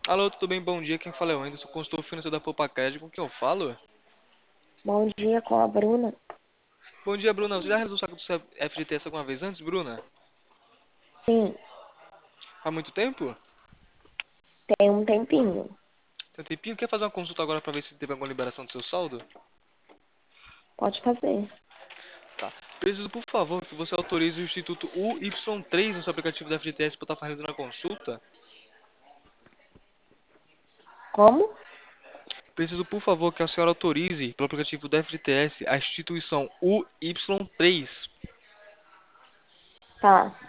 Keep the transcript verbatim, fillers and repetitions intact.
Alô, tudo bem? Bom dia. Quem fala é o Anderson, consultor financeiro da Popacred. Com quem eu falo? Bom dia com a Bruna. Bom dia, Bruna. Você já realizou o saque do seu F G T S alguma vez antes, Bruna? Sim, Há muito tempo? tem um tempinho. Tem um tempinho? Quer fazer uma consulta agora para ver se teve alguma liberação do seu saldo? Pode fazer. Tá. Preciso, por favor, que você autorize o Instituto U Y três no seu aplicativo da F G T S para estar fazendo a consulta. Como? Preciso, por favor, que a senhora autorize, pelo aplicativo da F G T S, a instituição U Y três. Tá.